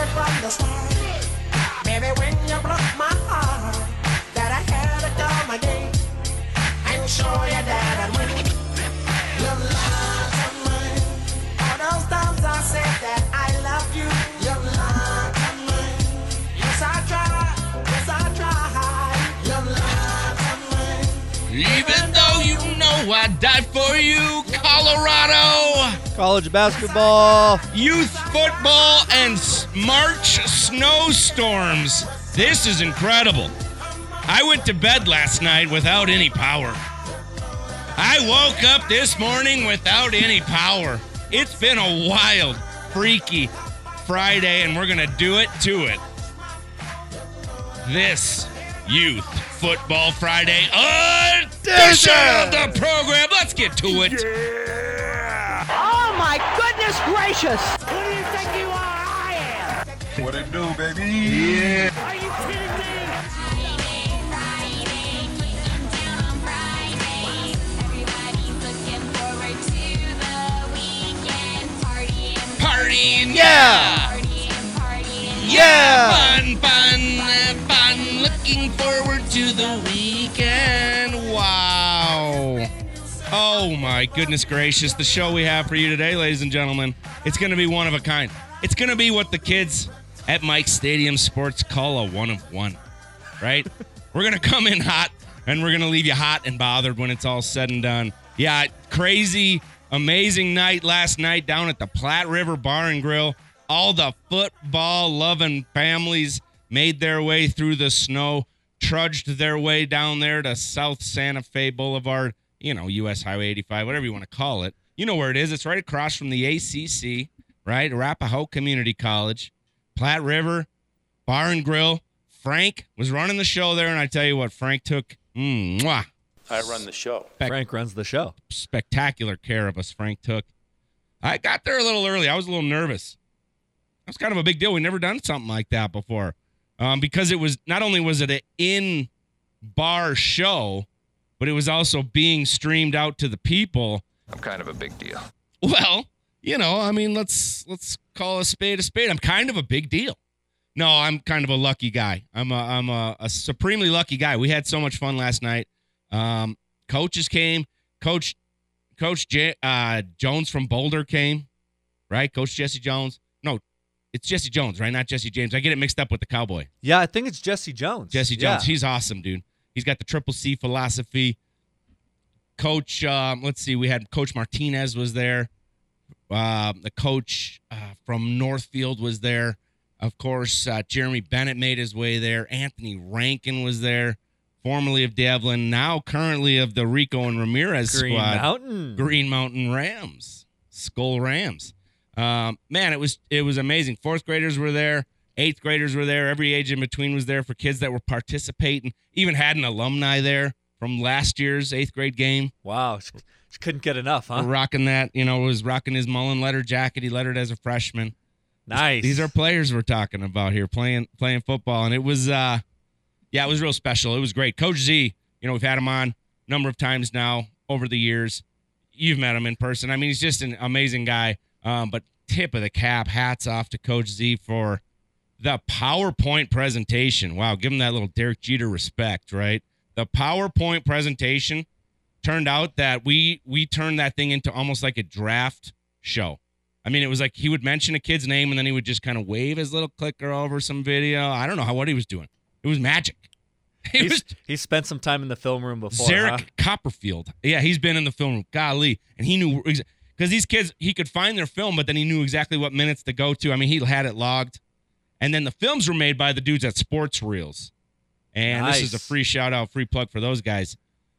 from the start. Baby, when you broke my heart, that I had to come again and show you that I win. Your love of mine. All those times I said that I love you. Your love of mine. Yes, I tried. Yes, I tried. Your love of mine. Even though you know I died for you, Colorado. College basketball. Youth football and March snowstorms. This is incredible. I went to bed last night without any power. I woke up this morning without any power. It's been a wild, freaky Friday, and we're going to do it to it. This Youth Football Friday edition of the program. Let's get to it. Oh my goodness gracious! Who do you think you are? I am. What it do, baby? Yeah. Are you kidding me? Partying, Yeah. yeah, fun. Looking forward to the weekend. Wow. Oh my goodness gracious! The show we have for you today, ladies and gentlemen, it's going to be one of a kind. It's going to be what the kids at Mike's Stadium Sports call a one of one, right? We're going to come in hot, and we're going to leave you hot and bothered when it's all said and done. Yeah, crazy, amazing night last night down at the Platte River Bar and Grill. All the football-loving families made their way through the snow, trudged their way down there to South Santa Fe Boulevard, you know, U.S. Highway 85, whatever you want to call it. You know where it is. It's right across from the ACC, right? Arapahoe Community College, Platte River, Bar and Grill. Frank was running the show there, and I tell you what, Frank took I run the show. Frank runs the show. spectacular care of us. Frank took. I got there a little early. I was a little nervous. That's kind of a big deal. We've never done something like that before, because it was not only was it an in-bar show, but it was also being streamed out to the people. I'm kind of a big deal. Well, you know, I mean, let's call a spade a spade. I'm kind of a big deal. No, I'm kind of a lucky guy. I'm a supremely lucky guy. We had so much fun last night. Coaches came. Coach Jones from Boulder came, right? Coach Jesse Jones. No, it's Jesse Jones, right? Not Jesse James. I get it mixed up with the Cowboy. Yeah, I think it's Jesse Jones. Jesse Jones. Yeah. He's awesome, dude. He's got the Triple C philosophy. Coach, let's see. We had Coach Martinez was there. The coach from Northfield was there. Of course, Jeremy Bennett made his way there. Anthony Rankin was there, formerly of Devlin, now currently of the Rico and Ramirez squad. Green Mountain Rams. Skull Rams. Man, it was amazing. Fourth graders were there. Eighth graders were there. Every age in between was there for kids that were participating. Even had an alumni there from last year's eighth grade game. Wow. She couldn't get enough, huh? Rocking that, was rocking his Mullen letter jacket. He lettered as a freshman. Nice. These are players we're talking about here playing football. And it was, it was real special. It was great. Coach Z, we've had him on a number of times now over the years. You've met him in person. I mean, he's just an amazing guy. But tip of the cap, hats off to Coach Z for the PowerPoint presentation. Wow, give him that little Derek Jeter respect, right? The PowerPoint presentation turned out that we turned that thing into almost like a draft show. I mean, it was like he would mention a kid's name and then he would just kind of wave his little clicker over some video. I don't know what he was doing. It was magic. He spent some time in the film room before. Zarek Copperfield. Yeah, he's been in the film room. Golly. And he knew, because these kids, he could find their film, but then he knew exactly what minutes to go to. I mean, he had it logged. And then the films were made by the dudes at Sports Reels. And Nice. This is a free shout out, free plug for those guys.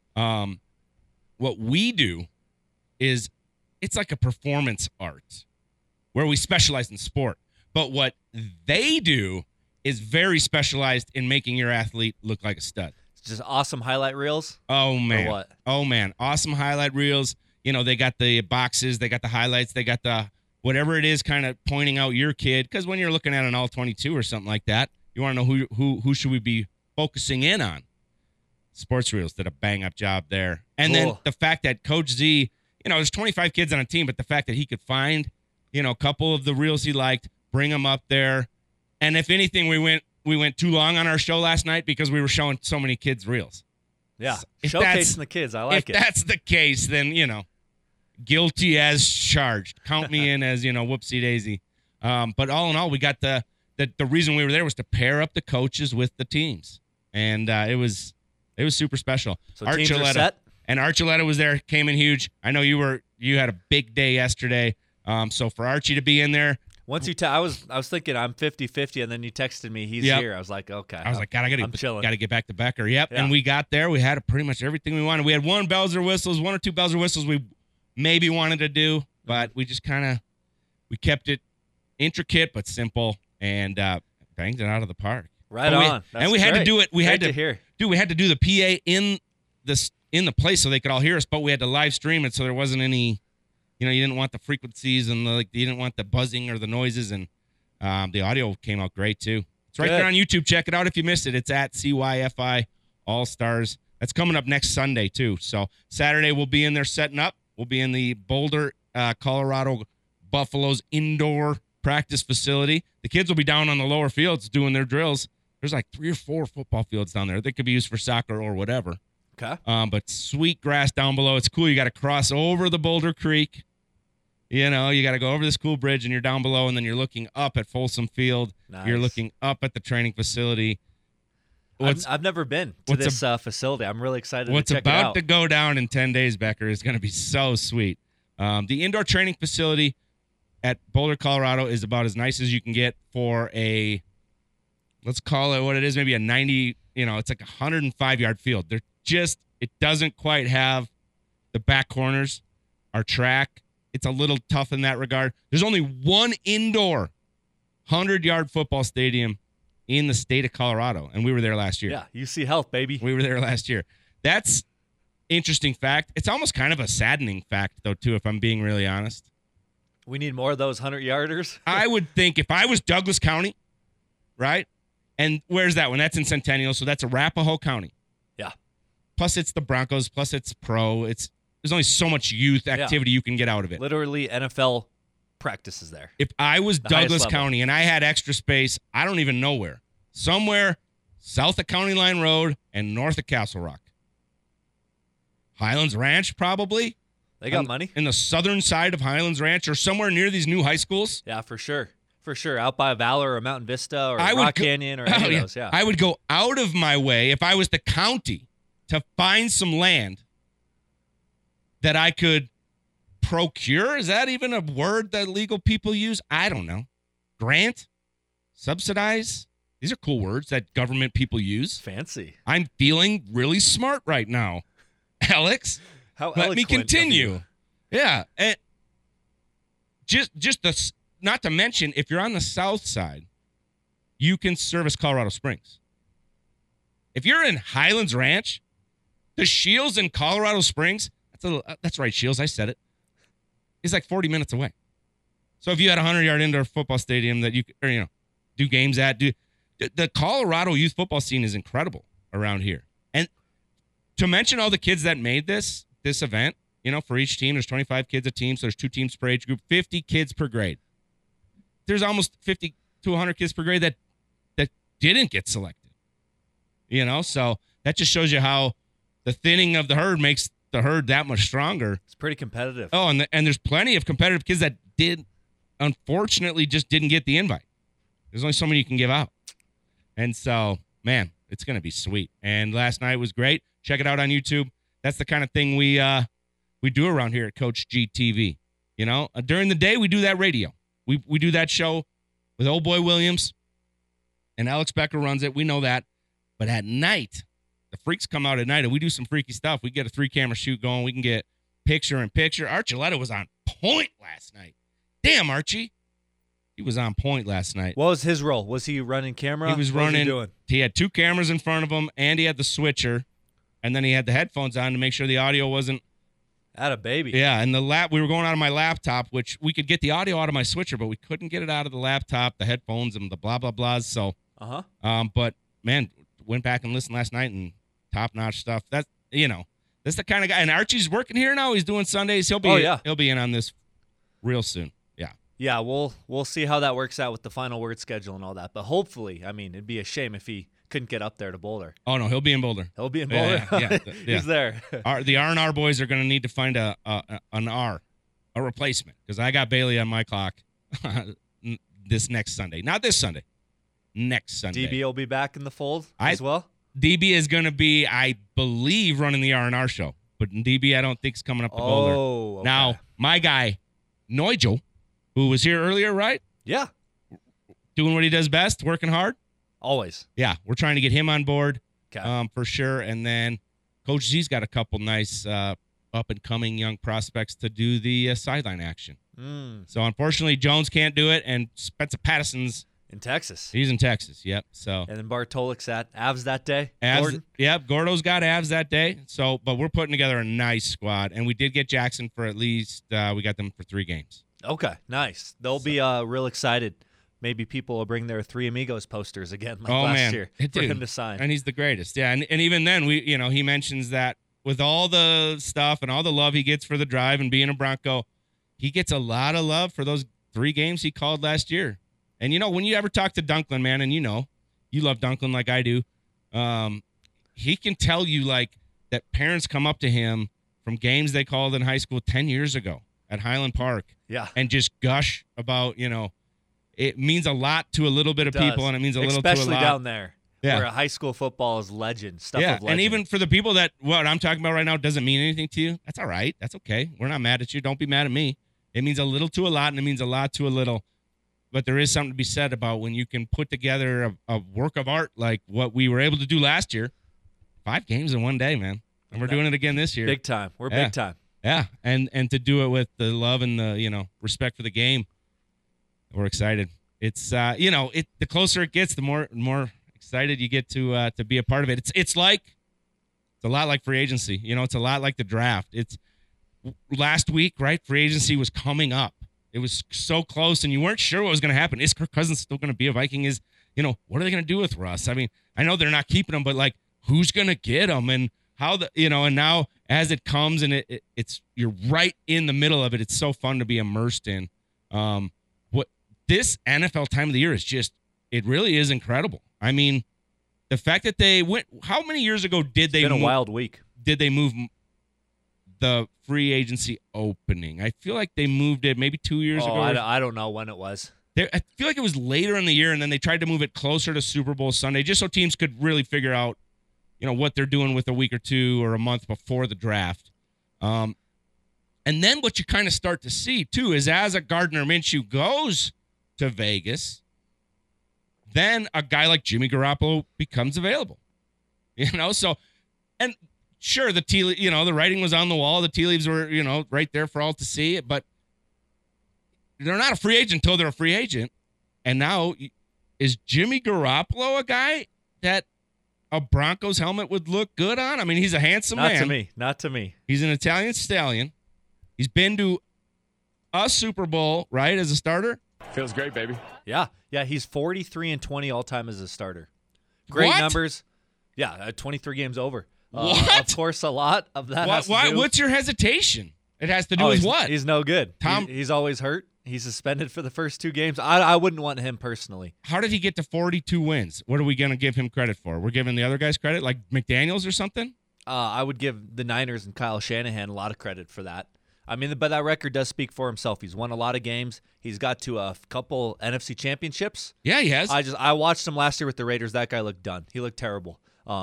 What we do is it's like a performance art where we specialize in sport. But what they do is very specialized in making your athlete look like a stud. It's just awesome highlight reels. Oh, man. Or what? Oh, man. Awesome highlight reels. They got the boxes. They got the highlights. They got the whatever it is kind of pointing out your kid. Because when you're looking at an all-22 or something like that, you want to know who should we be focusing in on. Sports Reels did a bang-up job there. And then the fact that Coach Z, there's 25 kids on a team, but the fact that he could find, a couple of the reels he liked, bring them up there, And if anything, we went too long on our show last night because we were showing so many kids reels. Yeah, If showcasing the kids. I like if it. that's the case, then, guilty as charged. Count me in as, whoopsie daisy. But all in all, we got the reason we were there was to pair up the coaches with the teams. And it was super special. So teams are set? And Archuleta was there, came in huge. I know you had a big day yesterday. So for Archie to be in there. Once you, I was thinking I'm 50-50, and then you texted me he's here. I was like, okay. I was like, God, I'm chilling. Got to get back to Becker. Yep. Yeah. And we got there. We had pretty much everything we wanted. We had one or two bells or whistles we maybe wanted to do, but we just we kept it intricate but simple and banged it out of the park. Right on. And we had to do it. We had to hear. We had to do the PA in the place so they could all hear us, but we had to live stream it so there wasn't any. You didn't want the frequencies and you didn't want the buzzing or the noises, and the audio came out great too. It's right there on YouTube. Check it out if you missed it. It's at CYFI All Stars. That's coming up next Sunday too. So Saturday we'll be in there setting up. We'll be in the Boulder, Colorado Buffaloes indoor practice facility. The kids will be down on the lower fields doing their drills. There's like 3 or 4 football fields down there. They could be used for soccer or whatever. Okay. But sweet grass down below. It's cool. You got to cross over the Boulder Creek. You got to go over this cool bridge, and you're down below, and then you're looking up at Folsom Field. Nice. You're looking up at the training facility. I've never been to this facility. I'm really excited to check it out. What's about to go down in 10 days, Becker, is going to be so sweet. The indoor training facility at Boulder, Colorado is about as nice as you can get for let's call it what it is, maybe a 90, it's like a 105-yard field. It doesn't quite have the back corners, our track. It's a little tough in that regard. There's only one indoor 100-yard football stadium in the state of Colorado, and we were there last year. Yeah, UC Health, baby. We were there last year. That's interesting fact. It's almost kind of a saddening fact, though, too, if I'm being really honest. We need more of those 100-yarders. I would think if I was Douglas County, right? And where's that one? That's in Centennial, so that's Arapahoe County. Yeah. Plus it's the Broncos, plus it's pro. There's only so much youth activity you can get out of it. Literally NFL practices there. If I was Douglas County and I had extra space, I don't even know where. Somewhere south of County Line Road and north of Castle Rock. Highlands Ranch, probably. They got money. In the southern side of Highlands Ranch or somewhere near these new high schools. Yeah, for sure. For sure. Out by Valor or Mountain Vista or Rock Canyon or any of those. Yeah. I would go out of my way if I was the county to find some land that I could procure. Is that even a word that legal people use? I don't know. Grant? Subsidize? These are cool words that government people use. Fancy. I'm feeling really smart right now, Alex. Let me continue. Yeah. And not to mention, if you're on the south side, you can service Colorado Springs. If you're in Highlands Ranch, the Shields in Colorado Springs, that's right, Shields, I said it, is like 40 minutes away. So if you had a 100-yard indoor football stadium that you do games at, the Colorado youth football scene is incredible around here. And to mention all the kids that made this event, for each team, there's 25 kids a team, so there's 2 teams per age group, 50 kids per grade. There's almost 50 to 100 kids per grade that didn't get selected. So that just shows you how the thinning of the herd makes the herd that much stronger. It's pretty competitive. Oh, and there's plenty of competitive kids that unfortunately just didn't get the invite. There's only so many you can give out. And so, man, it's going to be sweet. And last night was great. Check it out on YouTube. That's the kind of thing we do around here at Coach G TV. During the day, we do that radio. We do that show with Old Boy Williams, and Alex Becker runs it. We know that. But at night, the freaks come out at night, and we do some freaky stuff. We get a 3-camera shoot going. We can get picture-in-picture. Archuleta was on point last night. Damn, Archie. He was on point last night. What was his role? Was he running camera? He was running. What was he doing? He had 2 cameras in front of him, and he had the switcher, and then he had the headphones on to make sure the audio wasn't. Atta baby. Yeah, and we were going out of my laptop, which we could get the audio out of my switcher, but we couldn't get it out of the laptop, the headphones, and the blah, blah, blahs. So, but, man, went back and listened last night, and top-notch stuff. That's the kind of guy. And Archie's working here now. He's doing Sundays. He'll be in on this real soon. Yeah. Yeah, we'll see how that works out with the final word schedule and all that. But hopefully, I mean, it'd be a shame if he couldn't get up there to Boulder. Oh, no, he'll be in Boulder. He'll be in Boulder? Yeah. He's there. The R&R boys are going to need to find a replacement, because I got Bailey on my clock this next Sunday. Not this Sunday. Next Sunday. DB will be back in the fold as well? DB is going to be, I believe, running the R&R show. But DB, I don't think, is coming up to Boulder. Okay. Now, my guy, Nigel, who was here earlier, right? Yeah. Doing what he does best, working hard. Always. Yeah, we're trying to get him on board Okay. for sure. And then Coach Z's got a couple nice up-and-coming young prospects to do the sideline action. So, unfortunately, Jones can't do it, and Spencer Patterson's in Texas. He's in Texas, yep. So And then Bartolik's at Avs that day. Avs, yep, Gordo's got Avs that day. So, but we're putting together a nice squad, and we did get Jackson for at least we got them for 3 games. Okay, nice. They'll be real excited. Maybe people will bring their Three Amigos posters again like last year for him to sign. And he's the greatest. Yeah, and even then he mentions that with all the stuff and all the love he gets for the drive and being a Bronco, he gets a lot of love for those 3 games he called last year. And, when you ever talk to Dunklin, man, and you love Dunklin like I do, he can tell you, like, that parents come up to him from games they called in high school 10 years ago at Highland Park. Yeah. And just gush about, it means a lot to a little bit of people, and it means a little to a lot. Especially down there, Yeah. where high school football is legend, stuff of legend. And even for the people that what I'm talking about right now doesn't mean anything to you, that's all right. That's okay. We're not mad at you. Don't be mad at me. It means a little to a lot, and it means a lot to a little. But there is something to be said about when you can put together a work of art like what we were able to do last year. 5 games in one day, man. And we're doing it again this year. Big time. We're big time. Yeah, and to do it with the love and the respect for the game, we're excited. It's the closer it gets, the more excited you get to be a part of it. It's a lot like free agency. It's a lot like the draft. It's last week, right? Free agency was coming up. It was so close, and you weren't sure what was going to happen. Is Kirk Cousins still going to be a Viking? What are they going to do with Russ? I mean, I know they're not keeping him, but like, who's going to get him? And how and now as it comes and it's you're right in the middle of it. It's so fun to be immersed in. What this NFL time of the year is it really is incredible. I mean, the fact that they went, how many years ago did they? It's been a wild week. Did they move the free agency opening? I feel like they moved it maybe 2 years ago. I don't know when it was. I feel like it was later in the year, and then they tried to move it closer to Super Bowl Sunday just so teams could really figure out, what they're doing with a week or 2 or a month before the draft. And then what you kind of start to see, too, is as a Gardner Minshew goes to Vegas, then a guy like Jimmy Garoppolo becomes available. So, and sure, the writing was on the wall. The tea leaves were, right there for all to see. But they're not a free agent until they're a free agent. And now, is Jimmy Garoppolo a guy that a Broncos helmet would look good on? I mean, he's a handsome man. Not to me. He's an Italian stallion. He's been to a Super Bowl, right, as a starter. Feels great, baby. Yeah. He's 43-20 all time as a starter. Great numbers. Yeah, 23 games over. What? Of course, a lot of that. What's your hesitation? It has to do with what? He's no good. He's always hurt. He's suspended for the first 2 games. I wouldn't want him personally. How did he get to 42 wins? What are we going to give him credit for? We're giving the other guys credit, like McDaniels or something? I would give the Niners and Kyle Shanahan a lot of credit for that. I mean, but that record does speak for himself. He's won a lot of games. He's got to a couple NFC championships. Yeah, he has. I watched him last year with the Raiders. That guy looked done. He looked terrible.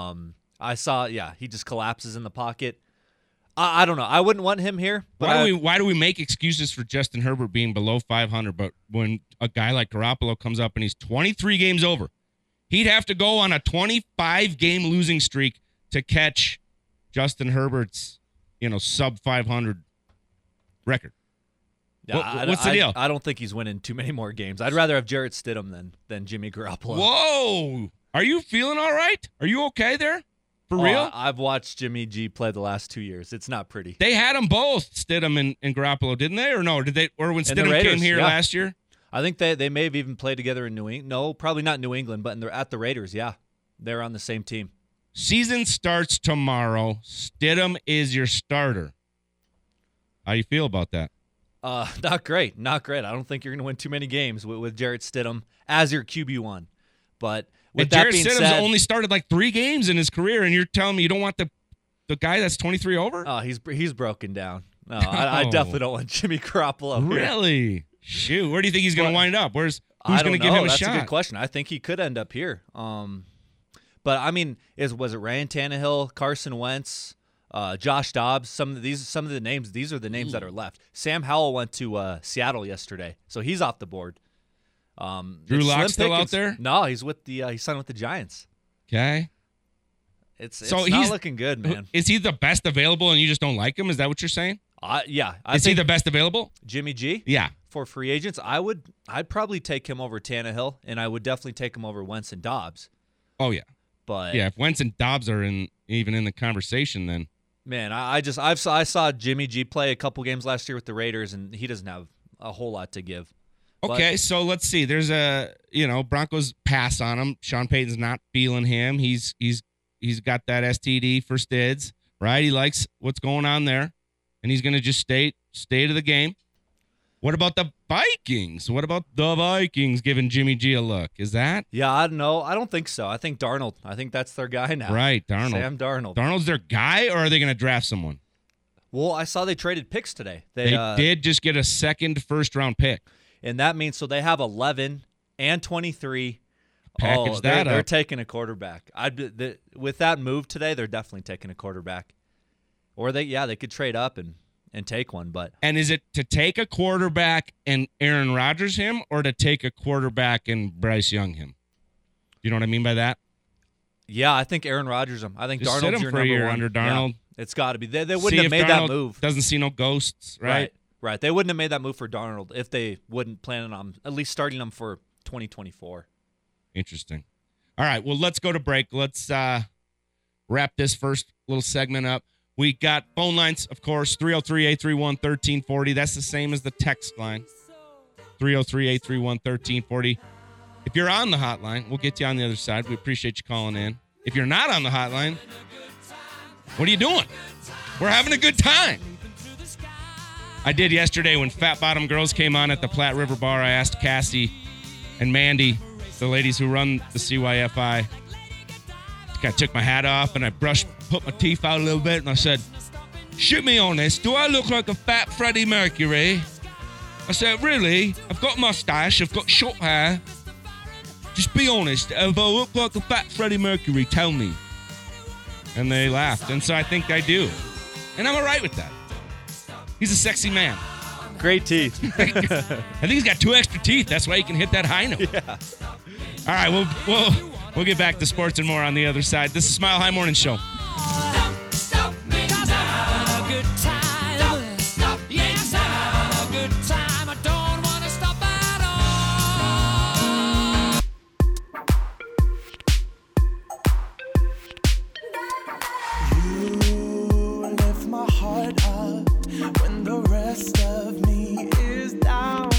I saw, he just collapses in the pocket. I don't know. I wouldn't want him here. But why do we make excuses for Justin Herbert being below 500? But when a guy like Garoppolo comes up and he's 23 games over, he'd have to go on a 25-game losing streak to catch Justin Herbert's, sub 500 record. Yeah, what's the deal? I don't think he's winning too many more games. I'd rather have Jarrett Stidham than Jimmy Garoppolo. Whoa! Are you feeling all right? Are you okay there? For real? I've watched Jimmy G play the last 2 years. It's not pretty. They had them both, Stidham and Garoppolo, didn't they? Or no? Did they? Or when Stidham Raiders, came here last year? I think they may have even played together in New England. No, probably not New England, but at the Raiders, yeah. They're on the same team. Season starts tomorrow. Stidham is your starter. How you feel about that? Not great. Not great. I don't think you're going to win too many games with Jarrett Stidham as your QB1. But with that Jarrett being Stidham's said, only started like 3 games in his career, and you're telling me you don't want the guy that's 23 over? oh, he's broken down. No, I definitely don't want Jimmy Garoppolo here. Really? Shoot. Where do you think he's going to wind up? Who's I going don't to give know. him a That's shot? a good question. I think he could end up here. But I mean, was it Ryan Tannehill, Carson Wentz, Josh Dobbs? Some of the names. These are the names that are left. Sam Howell went to Seattle yesterday, so he's off the board. Drew it's Lock Slim still out Pickens. there? No, he's with he signed with the Giants. Okay. It's So not he's- looking good, man. Is he the best available and you just don't like him? Is that what you're saying? Yeah, Is he the best available? Jimmy G? Yeah. For free agents, I'd probably take him over Tannehill, and I would definitely take him over Wentz and Dobbs. Oh, yeah. But Yeah, if Wentz and Dobbs are even in the conversation, then man, I saw Jimmy G play a couple games last year with the Raiders, and he doesn't have a whole lot to give. okay. So let's see. There's Broncos pass on him. Sean Payton's not feeling him. He's got that STD for Stids, right? He likes what's going on there, and he's going to just stay to the game. What about the Vikings? What about the Vikings giving Jimmy G a look? Is that Yeah, I don't know. I don't think so. I think Darnold. I think that's their guy now. right? Darnold. Sam Darnold. Darnold's their guy, or are they going to draft someone? Well, I saw they traded picks today. They did just get a second first-round pick. And that means so they have 11 and 23. Package that they're up. taking a quarterback. With that move today, they're definitely taking a quarterback. Or they could trade up and take one. But And is it to take a quarterback and Aaron Rodgers him, or to take a quarterback and Bryce Young him? You know what I mean by that? yeah, I think Aaron Rodgers. I think Just sit Darnold's him your for a number year one. under Darnold. Yeah, it's got to be. They wouldn't See have if made Darnold that move. Doesn't see no ghosts, right? Right. They wouldn't have made that move for Darnold if they wouldn't plan on at least starting him for 2024. Interesting. All right, well, let's go to break. Let's wrap this first little segment up. We got phone lines, of course, 303-831-1340. That's the same as the text line, 303-831-1340. If you're on the hotline, we'll get you on the other side. We appreciate you calling in. If you're not on the hotline, what are you doing? We're having a good time. I did yesterday when Fat Bottom Girls came on at the Platte River Bar. I asked Cassie and Mandy, the ladies who run the CYFI, I took my hat off and I put my teeth out a little bit, and I said, shoot me honest, do I look like a fat Freddie Mercury? I said, really? I've got a mustache, I've got short hair. Just be honest, if I look like a fat Freddie Mercury, tell me. And they laughed, and so I think I do. And I'm all right with that. He's a sexy man. Great teeth. I think he's got 2 extra teeth. That's why he can hit that high note. Yeah. All right, we'll get back to sports and more on the other side. This is Smile High Morning Show. Lift my heart up when the rest of me is down.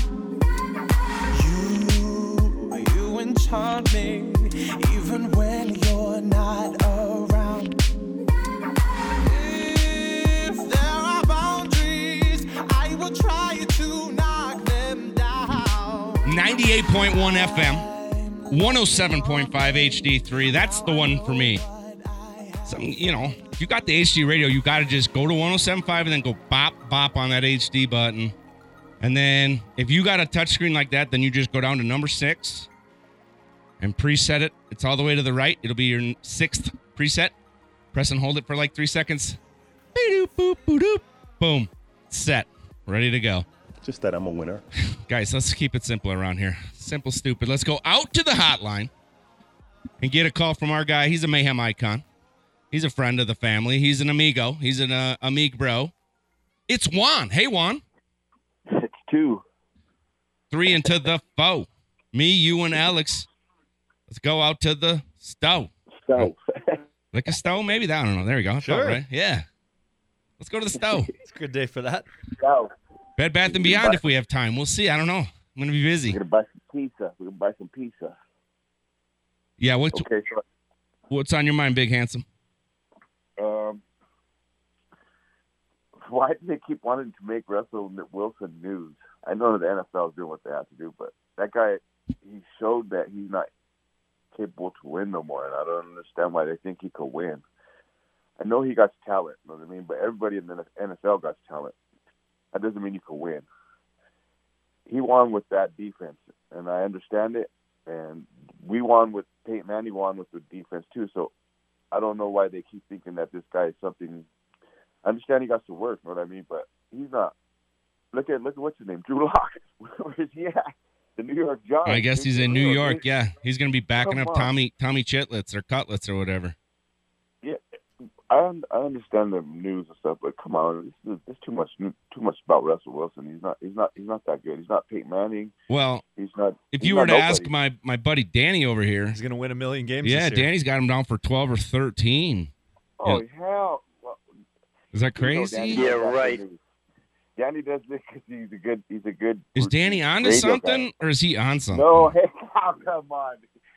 You enchant me even when you're not around. If there are boundaries, I will try to knock them down. 98.1 FM, 107.5 HD3. That's the one for me. If you got the HD radio, you got to just go to 107.5 and then go bop, bop on that HD button. And then if you got a touchscreen like that, then you just go down to number 6 and preset it. It's all the way to the right. It'll be your 6th preset. Press and hold it for like 3 seconds. Beep, boop, boop, boop. Boom. Set. Ready to go. Just that I'm a winner. Guys, let's keep it simple around here. Simple, stupid. Let's go out to the hotline and get a call from our guy. He's a Mayhem icon. He's a friend of the family. He's an amigo. He's an amigo bro. It's Juan. Hey, Juan. It's 2. 3 into the foe. Me, you, and Alex. Let's go out to the stove. So, Like a stove, maybe? I don't know. There we go. I felt Sure. right. Yeah. Let's go to the stove. It's a good day for that. so Bed Bath & Beyond if we have time. We'll see. I don't know. I'm going to be busy. we're gonna buy some pizza. We're gonna buy some pizza. Yeah, Okay, what's on your mind, Big Handsome? why do they keep wanting to make Russell Wilson news? I know the NFL is doing what they have to do, but that guy, he showed that he's not capable to win no more, and I don't understand why they think he could win. I know he got talent, you know what I mean? But everybody in the NFL got talent. That doesn't mean you can win. He won with that defense, and I understand it. And we won with Peyton Manning won with the defense too. So I don't know why they keep thinking that this guy is something. I understand he got to work, you know what I mean? But he's not. Look at what's his name, Drew Lock. Where is he at? The New York Giants. I guess he's in New York. Yeah, he's going to be backing Come up on. Tommy Chitlets or Cutlets or whatever. Yeah, I understand the news and stuff, but come on, there's too much about Russell Wilson. He's not that good. He's not Peyton Manning. Well, He's not. if he's you were to not ask nobody. my buddy Danny over here, He's going to win 1 million games yeah, this year. Danny's got him down for 12 or 13. Oh Yeah. hell! Well, Is that you know crazy? Danny Yeah, does that right. for me. Danny does this because he's a good. Is Danny on to radio something, guy. or is he on something? No, hey, come on.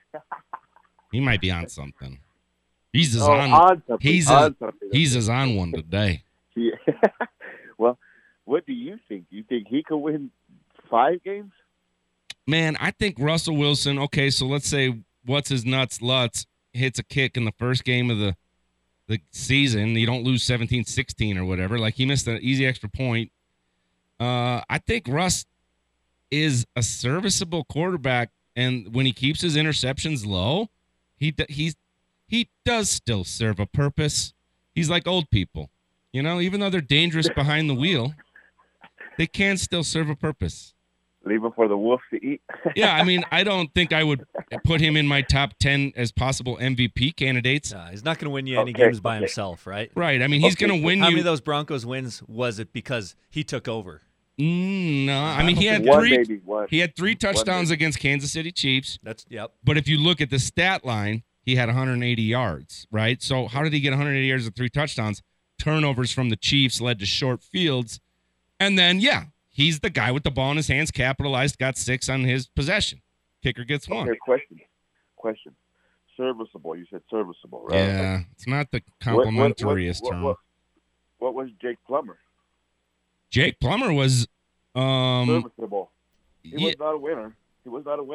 He might be on something. He's as Oh, on. something. He's on something. He's as on one today. Yeah. Well, what do you think? You think he could win 5 games? Man, I think Russell Wilson. Okay, so let's say what's his nuts Lutz hits a kick in the first game of the season. You don't lose 17-16 or whatever. Like he missed an easy extra point. I think Russ is a serviceable quarterback, and when he keeps his interceptions low, he does still serve a purpose. He's like old people, you know. Even though they're dangerous behind the wheel, they can still serve a purpose. Leave him for the wolves to eat. Yeah, I mean, I don't think I would put him in my top 10 as possible MVP candidates. He's not going to win you any Okay, games by okay. himself, right? Right. I mean, he's going to win How you. many of those Broncos wins was it because he took over? No, I mean he had One, three. maybe one. He had 3 touchdowns maybe. against Kansas City Chiefs. Yep. But if you look at the stat line, he had 180 yards. Right. So how did he get 180 yards with 3 touchdowns? Turnovers from the Chiefs led to short fields, and then he's the guy with the ball in his hands, capitalized, got 6 on his possession. Kicker gets 1. Okay, question. Serviceable. You said serviceable, right? Yeah, it's not the complimentariest term. What was Jake Plummer? Jake Plummer was Serviceable. He yeah, was not a winner. He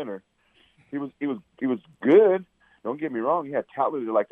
was good. Don't get me wrong. He had talent like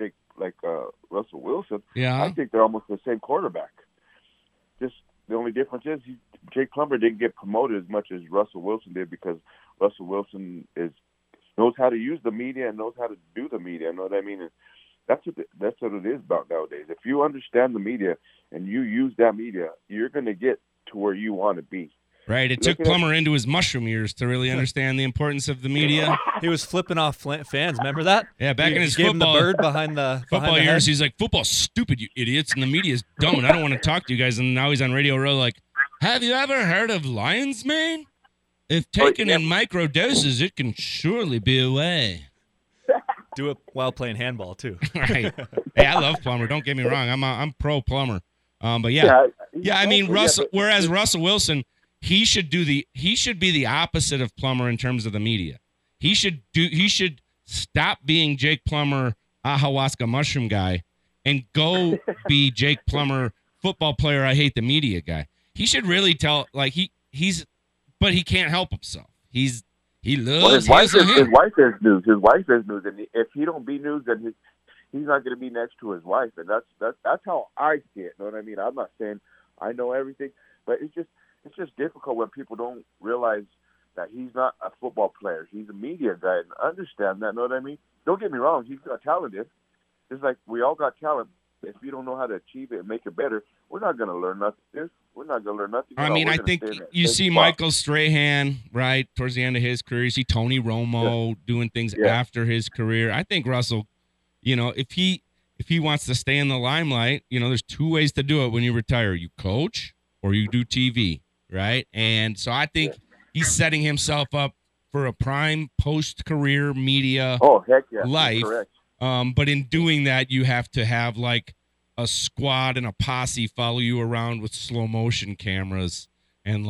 Russell Wilson. yeah. I think they're almost the same quarterback. Just the only difference is Jake Plummer didn't get promoted as much as Russell Wilson did because Russell Wilson knows how to use the media and knows how to do the media. You know what I mean? And that's what it is about nowadays. If you understand the media and you use that media, you're going to get to where you want to be. Right. It took Plummer into his mushroom years to really understand the importance of the media. He was flipping off fans. Remember that? Yeah, back He in his gave football him the bird behind the football behind the years, head. he's like, "Football's stupid, you idiots," and the media's dumb, and I don't want to talk to you guys. And now he's on Radio Row like, "Have you ever heard of lion's mane? If taken in micro doses, it can surely be a way." Do it while playing handball too. Right. Hey, I love Plummer. Don't get me wrong. I'm pro Plummer. But yeah. I mean Russell. Whereas Russell Wilson, he should be the opposite of Plummer in terms of the media. He should stop being Jake Plummer, ayahuasca mushroom guy, and go be Jake Plummer, football player. I hate the media guy. He should really tell but he can't help himself. He loves his wife him. is news. His wife is news, and if he don't be news, then he's not going to be next to his wife, and that's how I see it. You know what I mean? I'm not saying I know everything, but it's just difficult when people don't realize that he's not a football player. He's a media guy, and understand that. You know what I mean? Don't get me wrong. He's got talented. Just like we all got talent. If you don't know how to achieve it and make it better, we're not going to learn nothing. We're not going to learn nothing. I mean, I think you see Michael Strahan, right, towards the end of his career. You see Tony Romo doing things after his career. I think Russell, if he wants to stay in the limelight, there's 2 ways to do it when you retire. You coach or you do TV, right? And so I think he's setting himself up for a prime post-career media life. Correct. But in doing that, you have to have like a squad and a posse follow you around with slow motion cameras and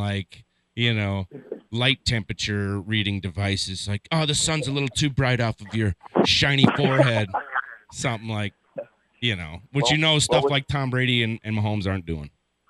light temperature reading devices. Like, oh, the sun's a little too bright off of your shiny forehead. Something like, stuff like Tom Brady and Mahomes aren't doing.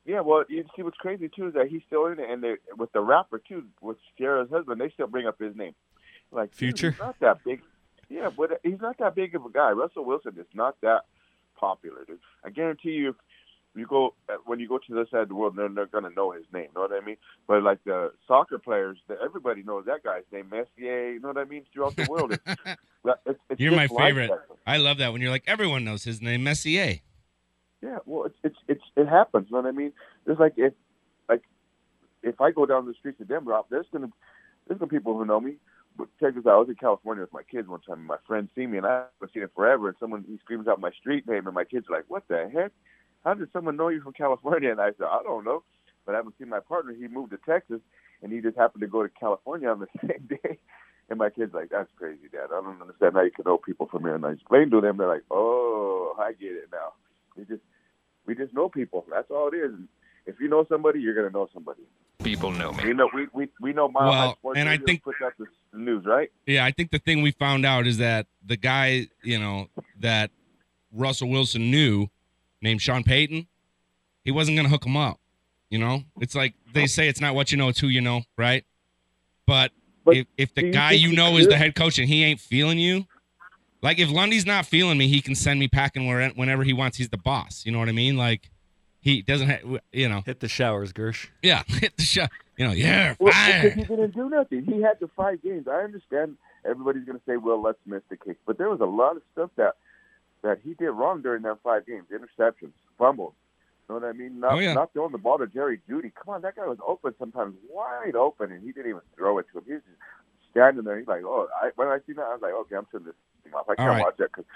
Yeah, well, you see what's crazy too is that he's still in it, and they with the rapper too, with Sierra's husband, they still bring up his name. Like Future? He's not that big. Yeah, but he's not that big of a guy. Russell Wilson is not that popular, dude. I guarantee you, if you go when you go to this side of the world, they're gonna know his name. Know what I mean? But like the soccer players, everybody knows that guy's name, Messier. You know what I mean? Throughout the world, it's You're my just like favorite. that. I love that when you're like, everyone knows his name, Messier. Yeah, well, it happens. You know what I mean? It's like if I go down the streets of Denver, there's gonna people who know me. But check this out. I was in California with my kids one time, and my friends see me, and I haven't seen it forever. And he screams out my street name, and my kids are like, "What the heck? How did someone know you from California?" And I said, "I don't know, but I haven't seen my partner. He moved to Texas, and he just happened to go to California on the same day." And my kids like, "That's crazy, Dad. I don't understand how you can know people from here." And I explained to them, they're like, "Oh, I get it now. We just know people. That's all it is. And if you know somebody, you're gonna know somebody." People know me. We know Mile High Sports and I Radio think puts out the news, right? Yeah, I think the thing we found out is that the guy, that Russell Wilson knew, named Sean Payton, he wasn't going to hook him up. It's like they say it's not what you know, it's who you know, right? But if the guy you know is the head coach and he ain't feeling you, like if Lundy's not feeling me, he can send me packing whenever he wants. He's the boss. You know what I mean? Like he doesn't have, Hit the showers, Gersh. Yeah, hit the shot. Yeah, Well, fire. because he didn't do nothing. He had the 5 games. I understand everybody's going to say, well, let's miss the kick. But there was a lot of stuff that he did wrong during that 5 games. Interceptions, fumbles. You know what I mean? Not throwing the ball to Jerry Jeudy. Come on, that guy was open sometimes, wide open, and he didn't even throw it to him. He was just standing there. He's like, when I see that, I was like, okay, I'm turning this thing off. I can't watch that because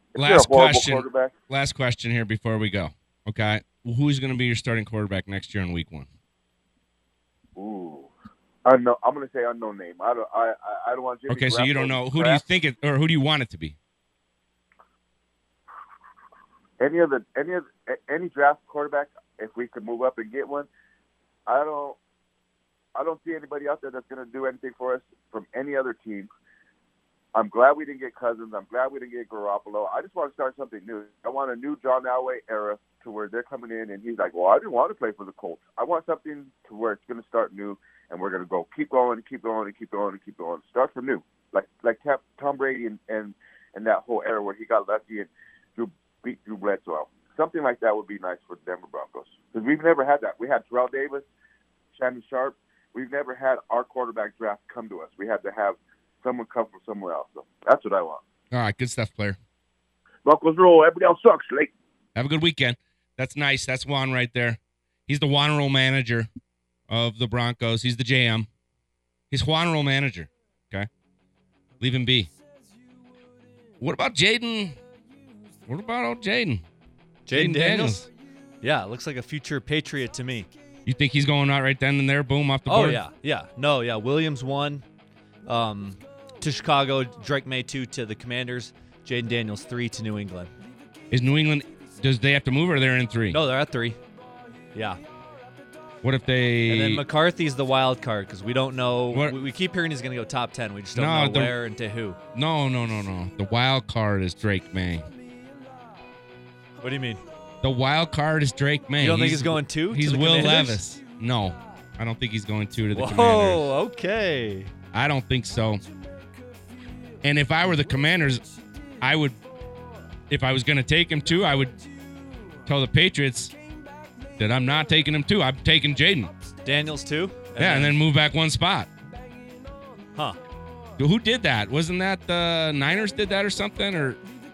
Last question here before we go. Okay. Who's going to be your starting quarterback next year in week 1? Ooh. I'm going to say unknown name. I don't want Jimmy. Okay, so you don't know. Who do you think it, or who do you want it to be? Any draft quarterback, if we could move up and get one, I don't see anybody out there that's going to do anything for us from any other team. I'm glad we didn't get Cousins. I'm glad we didn't get Garoppolo. I just want to start something new. I want a new John Elway era to where they're coming in and he's like, well, I didn't want to play for the Colts. I want something to where it's going to start new and we're going to keep going. Start from new, like Tom Brady and that whole era where he got lucky and beat Drew Bledsoe out. Something like that would be nice for the Denver Broncos because we've never had that. We had Terrell Davis, Shannon Sharp. We've never had our quarterback draft come to us. We had to have someone come from somewhere else. So that's what I want. All right, good stuff, player. Broncos roll. Everybody else sucks. Late. Have a good weekend. That's nice. That's Juan right there. He's the Juan roll manager of the Broncos. He's the GM. He's Juan roll manager. Okay? Leave him be. What about Jaden? What about old Jaden? Jaden Daniels? Yeah, looks like a future Patriot to me. You think he's going out right then and there? Boom, off the board? Oh, yeah. No, Williams 1 to Chicago. Drake May 2 to the Commanders. Jaden Daniels 3 to New England. Is New England, does they have to move or they're in 3? No, they're at 3. Yeah. What if they... And then McCarthy's the wild card because we don't know. We keep hearing he's going to go top 10. We just don't know where and to who. No. The wild card is Drake May. What do you mean? The wild card is Drake May. You don't think he's going 2? He's to the Will Commanders? Levis. No, I don't think he's going 2 to the Commanders. Whoa, okay. I don't think so. And if I were the Commanders, I would, if I was going to take him 2, I would tell the Patriots that I'm not taking him 2. I'm taking Jaden. Daniels 2? And then move back 1 spot. Huh. Who did that? Wasn't that the Niners did that or something? Or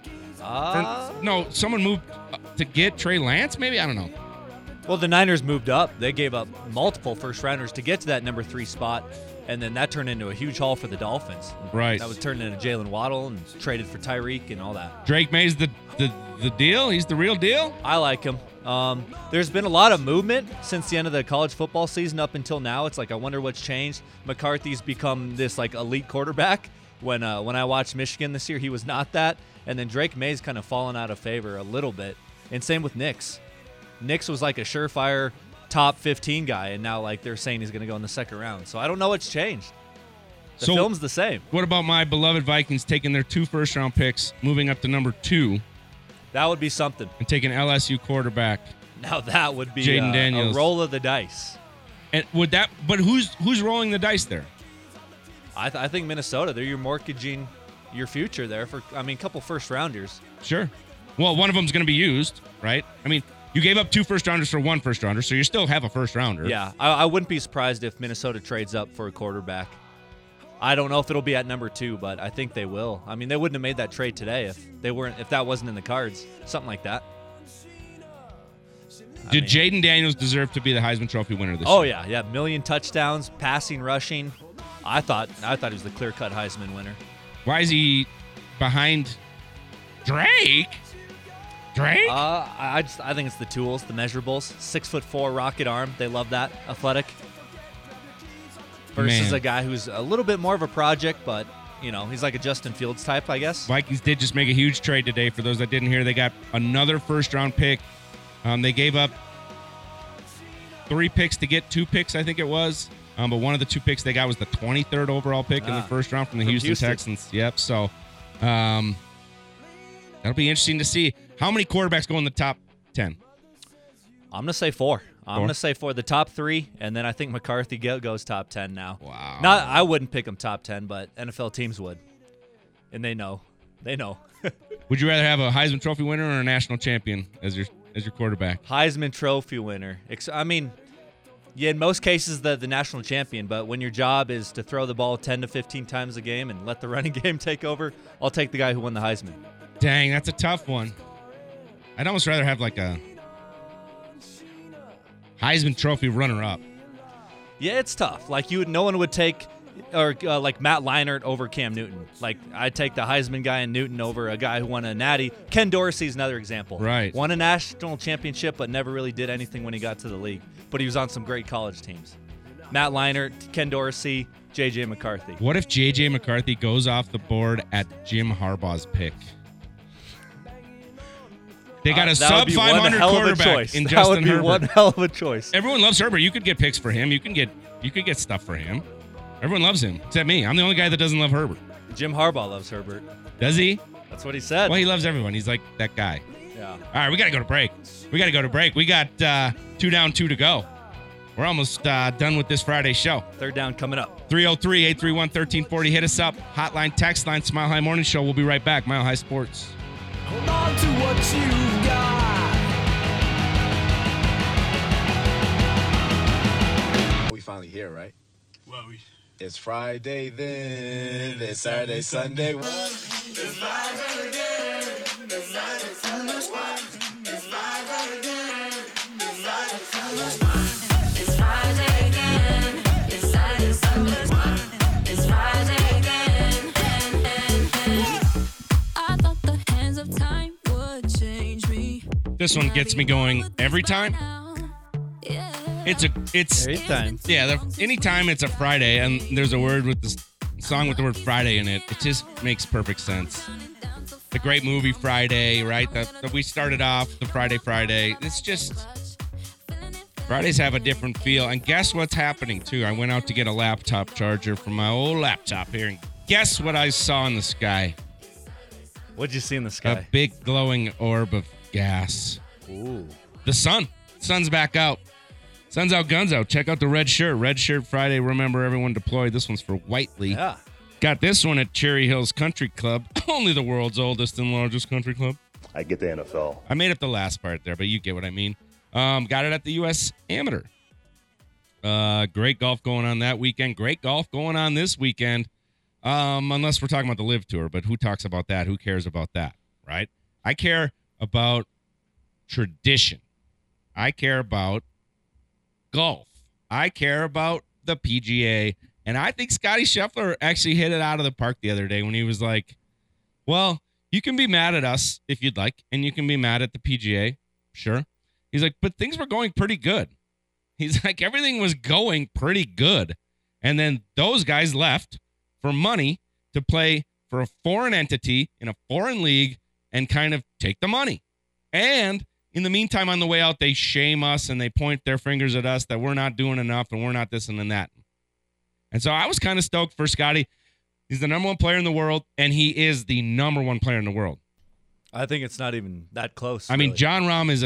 no, someone moved to get Trey Lance, maybe? I don't know. Well, the Niners moved up. They gave up multiple first-rounders to get to that number 3 spot, and then that turned into a huge haul for the Dolphins. Right. That was turned into Jalen Waddle and traded for Tyreek and all that. Drake May's the deal? He's the real deal? I like him. There's been a lot of movement since the end of the college football season up until now. It's like, I wonder what's changed. McCarthy's become this like elite quarterback. When I watched Michigan this year, he was not that. And then Drake May's kind of fallen out of favor a little bit. And same with Nix. Nix was like a surefire top 15 guy, and now like they're saying he's going to go in the second round. So I don't know what's changed. The film's the same. What about my beloved Vikings taking their 2 first-round picks, moving up to number 2? That would be something. And taking LSU quarterback. Now that would be Jaden a Daniels. roll of the dice. And but who's rolling the dice there? I think Minnesota, they're your mortgaging your future there for, a couple first-rounders. Sure. Well, one of them's going to be used, right? I mean, you gave up 2 first-rounders for 1 first-rounder, so you still have a first-rounder. Yeah, I wouldn't be surprised if Minnesota trades up for a quarterback. I don't know if it'll be at number 2, but I think they will. I mean, they wouldn't have made that trade today if that wasn't in the cards. Something like that. Did Jaden Daniels deserve to be the Heisman Trophy winner this year? Oh yeah, million touchdowns, passing, rushing. I thought he was the clear-cut Heisman winner. Why is he behind Drake? Drake? I think it's the tools, the measurables. 6'4" rocket arm. They love that. Athletic. Versus a guy who's a little bit more of a project, but he's like a Justin Fields type, I guess. Vikings did just make a huge trade today. For those that didn't hear, they got another first-round pick. They gave up 3 picks to get 2 picks, I think it was. But one of the 2 picks they got was the 23rd overall pick in the first round from the Houston Texans. Yep. So that'll be interesting to see. How many quarterbacks go in the top 10? I'm going to say 4. I'm going to say 4. The top 3, and then I think McCarthy goes top 10 now. Wow. I wouldn't pick him top 10, but NFL teams would. And they know. They know. Would you rather have a Heisman Trophy winner or a national champion as your quarterback? Heisman Trophy winner. Yeah, in most cases, the national champion, but when your job is to throw the ball 10 to 15 times a game and let the running game take over, I'll take the guy who won the Heisman. Dang, that's a tough one. I'd almost rather have like a Heisman Trophy runner-up. Yeah, it's tough. Like, no one would take, like Matt Leinart over Cam Newton. Like, I'd take the Heisman guy in Newton over a guy who won a natty. Ken Dorsey's another example. Right. Won a national championship, but never really did anything when he got to the league. But he was on some great college teams. Matt Leinart, Ken Dorsey, J.J. McCarthy. What if J.J. McCarthy goes off the board at Jim Harbaugh's pick? They got a sub-500 quarterback in Justin Herbert. That would be one hell of a choice. Everyone loves Herbert. You could get picks for him. You could get stuff for him. Everyone loves him, except me. I'm the only guy that doesn't love Herbert. Jim Harbaugh loves Herbert. Does he? That's what he said. Well, he loves everyone. He's like that guy. Yeah. All right, we got to go to break. We got 2 down, 2 to go. We're almost done with this Friday show. Third down coming up. 303-831-1340. Hit us up. Hotline, text line, Smile High Morning Show. We'll be right back. Mile High Sports. Hold on to what you've got. We finally here, right? It's Friday then. It's Saturday, Sunday. It's live again. It's live again. It's live again. It's Friday again. It's Saturday, Sunday. It's Friday again. I thought the hands of time would change me. This one gets me going every time. It's Every time. Yeah, anytime it's a Friday and there's a word with the song with the word Friday in it, it just makes perfect sense. The great movie Friday, right? That we started off the Friday. It's just Fridays have a different feel. And guess what's happening too? I went out to get a laptop charger for my old laptop here, and guess what I saw in the sky? What'd you see in the sky? A big glowing orb of gas. Ooh. The sun. Sun's back out. Sun's out, guns out. Check out the red shirt. Red Shirt Friday. Remember, everyone deployed. This one's for Whiteley. Yeah. Got this one at Cherry Hills Country Club. Only the world's oldest and largest country club. I get the NFL. I made up the last part there, but you get what I mean. Got it at the U.S. Amateur. Great golf going on that weekend. Great golf going on this weekend. Unless we're talking about the Live Tour, but who talks about that? Who cares about that, right? I care about tradition. I care about golf. I care about the PGA. And I think Scotty Scheffler actually hit it out of the park the other day when he was like, well, you can be mad at us if you'd like, and you can be mad at the PGA. Sure. He's like, but things were going pretty good. He's like, everything was going pretty good. And then those guys left for money to play for a foreign entity in a foreign league and kind of take the money. And in the meantime, on the way out, they shame us and they point their fingers at us that we're not doing enough and we're not this and that. And so I was kind of stoked for Scotty. He's the number 1 player in the world, and he is the number 1 player in the world. I think it's not even that close. I mean, John Rahm is a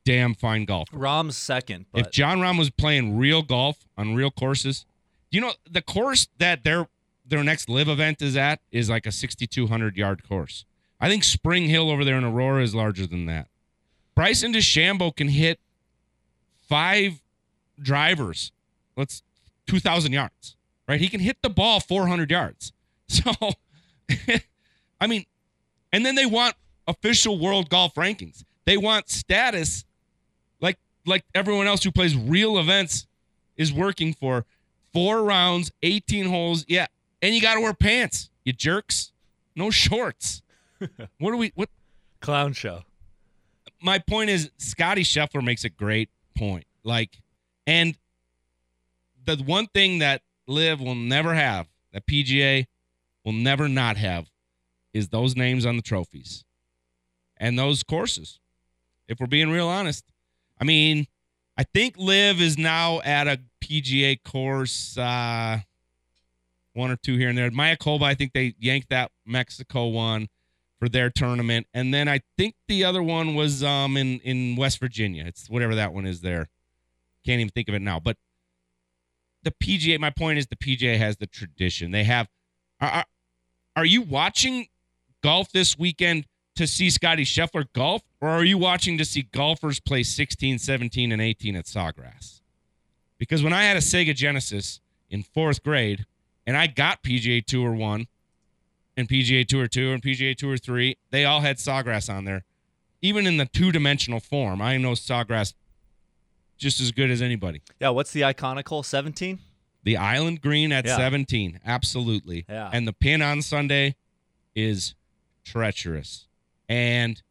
damn fine golfer. Rahm's second. But If John Rahm was playing real golf on real courses, you know, the course that their next live event is at is like a 6,200 yard course. I think Spring Hill over there in Aurora is larger than that. Bryson DeChambeau can hit 5 drivers. That's 2,000 yards, right? He can hit the ball 400 yards. So, I mean, and then they want official world golf rankings. They want status like everyone else who plays real events is working for. 4 rounds, 18 holes. Yeah. And you got to wear pants, you jerks. No shorts. What? Clown show. My point is, Scotty Scheffler makes a great point. And the one thing that Liv will never have, that PGA will never not have, is those names on the trophies and those courses. If we're being real honest, I mean, I think Liv is now at a PGA course, 1 or 2 here and there. Mayakoba, I think they yanked that Mexico one for their tournament. And then I think the other one was in West Virginia. It's whatever that one is there. Can't even think of it now. But the PGA, my point is the PGA has the tradition. They have. Are you watching golf this weekend to see Scotty Scheffler golf, or are you watching to see golfers play 16, 17, and 18 at Sawgrass? Because when I had a Sega Genesis in 4th grade, and I got PGA Tour 1 and PGA Tour 2 and PGA Tour 3, they all had Sawgrass on there. Even in the 2-dimensional form, I know Sawgrass just as good as anybody. Yeah, what's the iconic hole? 17? The Island Green at 17, absolutely. Yeah. And the pin on Sunday is treacherous. And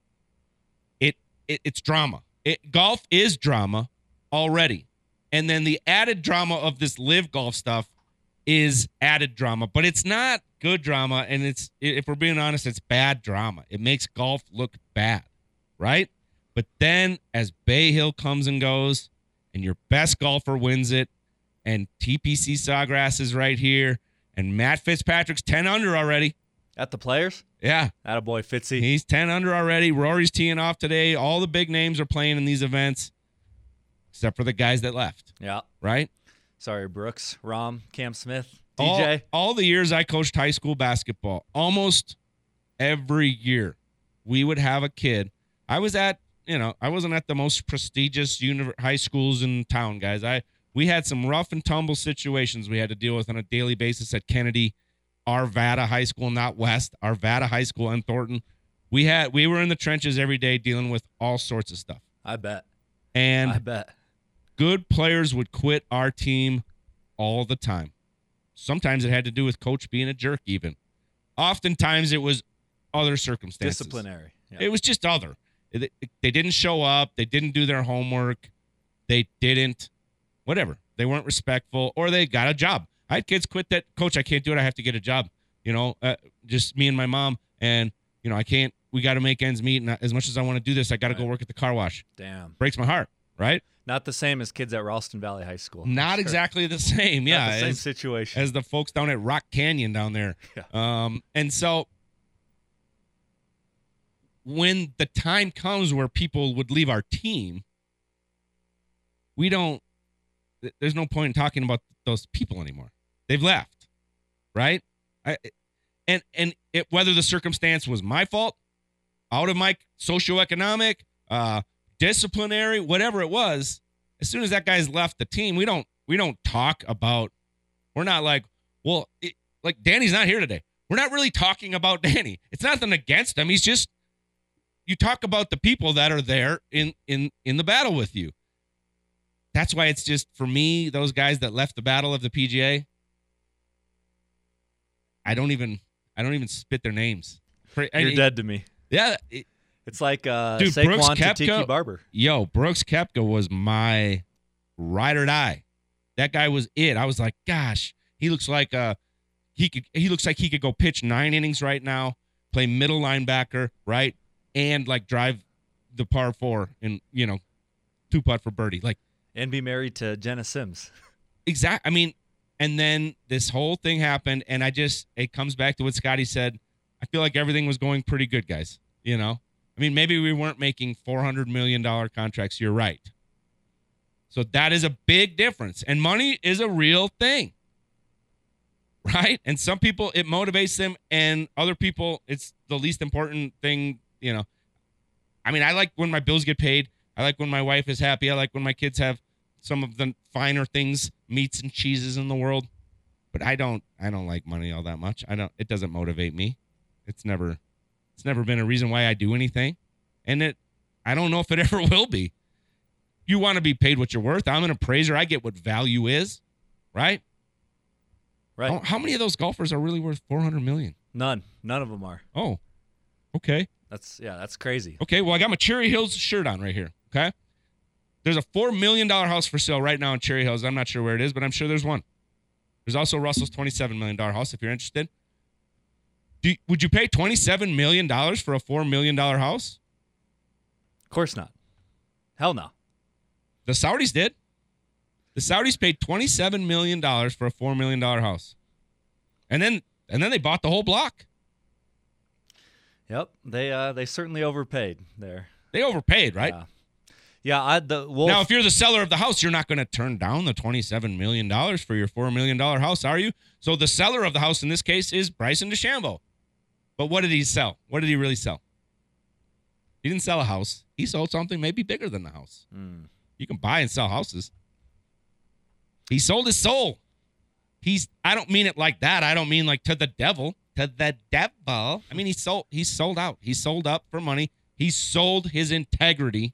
it's drama. Golf is drama already. And then the added drama of this live golf stuff is added drama. But it's not good drama, and if we're being honest, it's bad drama. It makes golf look bad, right? But then as Bay Hill comes and goes, and your best golfer wins it, and TPC Sawgrass is right here, and Matt Fitzpatrick's 10 under already. At the Players? Yeah. Attaboy, Fitzy. He's 10 under already. Rory's teeing off today. All the big names are playing in these events, except for the guys that left. Yeah. Right? Sorry, Brooks, Rahm, Cam Smith, DJ. All the years I coached high school basketball, almost every year, we would have a kid. I wasn't at the most prestigious high schools in town, guys. We had some rough and tumble situations we had to deal with on a daily basis at Kennedy, Arvada High School, not West, Arvada High School and Thornton. We were in the trenches every day dealing with all sorts of stuff. I bet. Good players would quit our team all the time. Sometimes it had to do with coach being a jerk even. Oftentimes it was other circumstances. Disciplinary. Yeah. It was just other. They didn't show up. They didn't do their homework. They didn't, whatever. They weren't respectful, or they got a job. I had kids quit that, coach, I can't do it. I have to get a job. Just me and my mom, and, I can't, we got to make ends meet. And as much as I want to do this, I got to go work at the car wash. Damn. Breaks my heart, right? Not the same as kids at Ralston Valley High School. Not exactly the same. Yeah. Not the same situation. As the folks down at Rock Canyon down there. Yeah. And so when the time comes where people would leave our team, there's no point in talking about those people anymore. They've left, right? Whether the circumstance was my fault, out of my socioeconomic, disciplinary, whatever it was, as soon as that guy's left the team, we don't talk about. We're not like, well, like Danny's not here today. We're not really talking about Danny. It's nothing against him. He's just, you talk about the people that are there in the battle with you. That's why it's just, for me, those guys that left the battle of the PGA, I don't even spit their names. You're dead to me. Yeah. It's like dude, Saquon Brooks to Koepka, Tiki Barber. Yo, Brooks Koepka was my ride or die. That guy was it. I was like, gosh, he looks like he could go pitch 9 innings right now, play middle linebacker, right? And like drive the par 4 and 2-putt for birdie. Like, and be married to Jenna Sims. Exactly. I mean, and then this whole thing happened, and it comes back to what Scotty said. I feel like everything was going pretty good, guys. I mean, maybe we weren't making $400 million contracts. You're right. So that is a big difference. And money is a real thing, right? And some people, it motivates them, and other people, it's the least important thing, you know. I mean, I like when my bills get paid. I like when my wife is happy. I like when my kids have some of the finer things, meats and cheeses in the world. But I don't like money all that much. It doesn't motivate me. It's never been a reason why I do anything. And I don't know if it ever will be. You want to be paid what you're worth. I'm an appraiser. I get what value is, right? Right. How many of those golfers are really worth $400 million? None of them are. Oh, okay. That's crazy. Okay, well, I got my Cherry Hills shirt on right here, okay? There's a $4 million house for sale right now in Cherry Hills. I'm not sure where it is, but I'm sure there's one. There's also Russell's $27 million house if you're interested. Would you pay $27 million for a $4 million house? Of course not. Hell no. The Saudis did. The Saudis paid $27 million for a $4 million house. And then they bought the whole block. Yep. They certainly overpaid there. They overpaid, right? Yeah. Now, if you're the seller of the house, you're not going to turn down the $27 million for your $4 million house, are you? So the seller of the house in this case is Bryson DeChambeau. But what did he sell? What did he really sell? He didn't sell a house. He sold something maybe bigger than the house. You can buy and sell houses. He sold his soul. I don't mean it like that. I don't mean like to the devil. To the devil. I mean, he sold out. He sold up for money. He sold his integrity.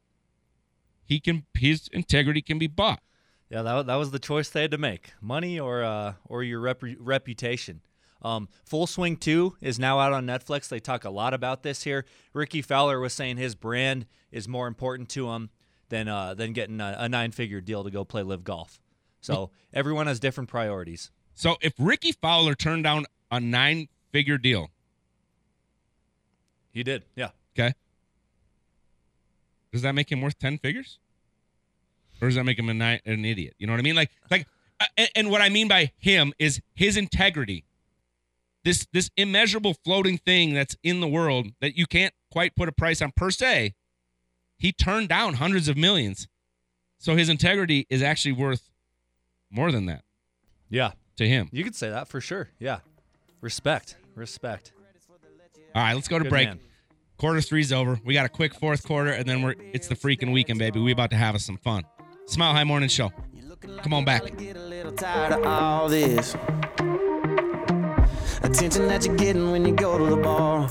His integrity can be bought. Yeah, that was the choice they had to make: money or your reputation. Full Swing 2 is now out on Netflix. They talk a lot about this here. Ricky Fowler was saying his brand is more important to him than getting a 9-figure deal to go play live golf. So everyone has different priorities. So if Ricky Fowler turned down a 9-figure deal, he did, yeah. Okay. Does that make him worth 10 figures? Or does that make him an idiot? You know what I mean? And what I mean by him is his integrity. This immeasurable floating thing that's in the world that you can't quite put a price on per se. He turned down hundreds of millions. So his integrity is actually worth more than that. Yeah. To him. You could say that for sure. Yeah. Respect. All right, let's go to break. Man. Quarter 3's over. We got a quick fourth quarter, and then it's the freaking weekend, baby. We about to have us some fun. Smile High Morning Show. Come on back. Get a little tired of all this attention that you're getting when you go to the bar.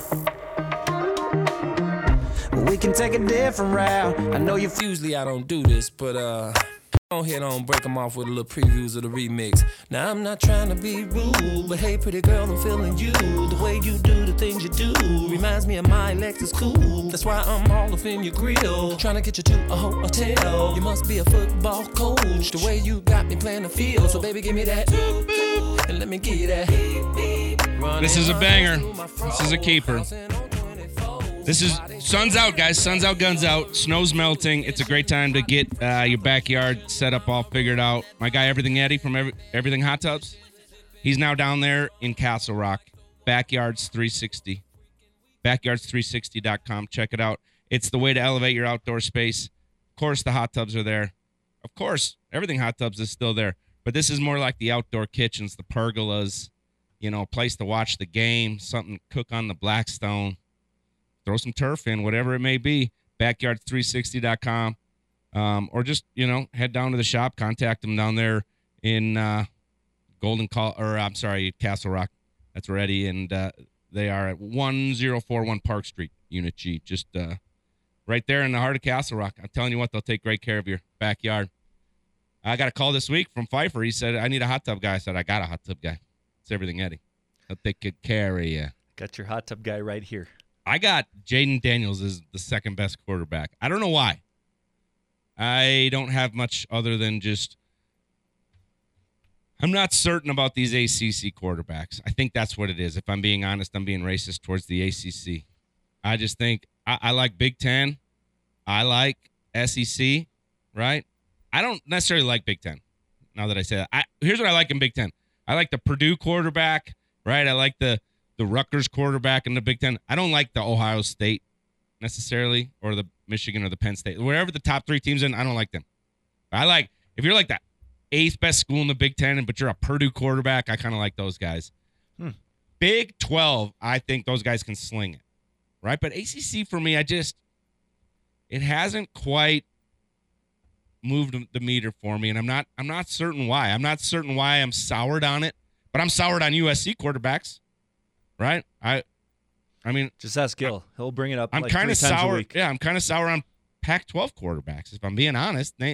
We can take a different route. I know you usually I don't do this, but go ahead on break them off with a little previews of the remix. Now I'm not trying to be rude, but hey pretty girl, I'm feeling you. The way you do the things you do reminds me of my Lexus cool. That's why I'm all up in your grill, trying to get you to a hotel. You must be a football coach, the way you got me playing the field. So baby, give me that and let me get that. This is a banger. This is a keeper. This is sun's out, guys. Sun's out, guns out. Snow's melting. It's a great time to get your backyard set up, all figured out. My guy, Everything Eddie from Everything Hot Tubs, he's now down there in Castle Rock. Backyards 360. Backyards360.com. Check it out. It's the way to elevate your outdoor space. Of course, the hot tubs are there. Of course, Everything Hot Tubs is still there. But this is more like the outdoor kitchens, the pergolas, a place to watch the game, something to cook on the Blackstone. Throw some turf in, whatever it may be. Backyards360.com. Or just, head down to the shop. Contact them down there in Castle Rock. That's where Eddie and they are at 1041 Park Street, Unit G. Just right there in the heart of Castle Rock. I'm telling you what, they'll take great care of your backyard. I got a call this week from Pfeiffer. He said, I need a hot tub guy. I said, I got a hot tub guy. It's Everything Eddie. He'll take good care of you. Got your hot tub guy right here. I got Jaden Daniels as the second best quarterback. I don't know why. I don't have much other than just I'm not certain about these ACC quarterbacks. I think that's what it is. If I'm being honest, I'm being racist towards the ACC. I just think I like Big Ten. I like SEC, right? I don't necessarily like Big Ten, now that I say that. Here's what I like in Big Ten. I like the Purdue quarterback, right? I like the Rutgers quarterback in the Big Ten. I don't like the Ohio State necessarily, or the Michigan or the Penn State. Wherever the top 3 teams in, I don't like them. If you're like that 8th best school in the Big Ten, but you're a Purdue quarterback, I kind of like those guys. Big 12, I think those guys can sling it, right? But ACC for me, it hasn't quite moved the meter for me, and I'm not certain why. I'm not certain why I'm soured on it, but I'm soured on USC quarterbacks, right? I mean, just ask Gil. He'll bring it up. I'm like kind of 3 times a sour. week. Yeah, I'm kind of sour on Pac-12 quarterbacks. If I'm being honest, there's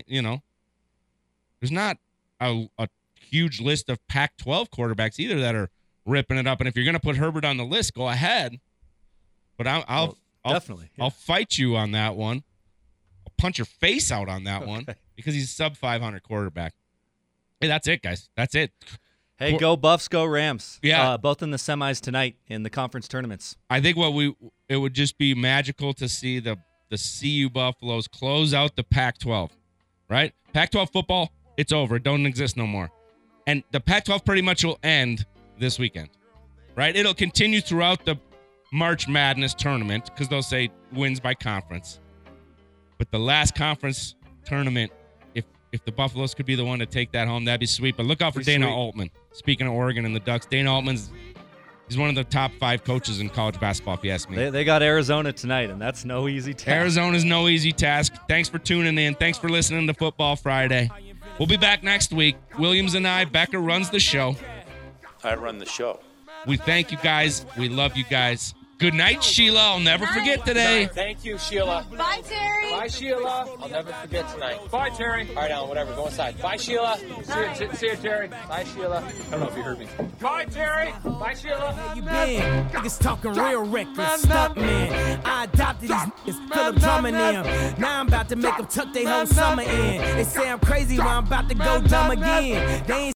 not a huge list of Pac-12 quarterbacks either that are ripping it up. And if you're going to put Herbert on the list, go ahead. But I'll definitely. I'll fight you on that one. I'll punch your face out on that one because he's a sub 500 quarterback. Hey, that's it, guys. That's it. Hey, go Buffs, go Rams. Yeah. Both in the semis tonight in the conference tournaments. I think it would just be magical to see the CU Buffaloes close out the Pac-12, right? Pac-12 football, it's over. It don't exist no more. And the Pac-12 pretty much will end this weekend, right? It'll continue throughout the March Madness tournament because they'll say wins by conference. But the last conference tournament, if the Buffaloes could be the one to take that home, that'd be sweet. But look out for Dana Altman. Speaking of Oregon and the Ducks, Dana Altman's he's one of the top 5 coaches in college basketball, if you ask me. They got Arizona tonight, and that's no easy task. Arizona's no easy task. Thanks for tuning in. Thanks for listening to Football Friday. We'll be back next week. Williams and I, Becker runs the show. I run the show. We thank you guys. We love you guys. Good night, Sheila. I'll never forget today. Thank you, Sheila. Bye, Terry. Bye, Sheila. I'll never forget tonight. Bye, Terry. All right, Alan, whatever. Go inside. Bye, Sheila. See you, Terry. Bye, Sheila. I don't know if you heard me. Bye, Terry. Bye, Sheila. How you been? Niggas talking real reckless. Stunt man. I adopted these niggas. Philip Drummond them. Now I'm about to make them tuck their whole summer in. They say I'm crazy, but I'm about to go dumb again. They ain't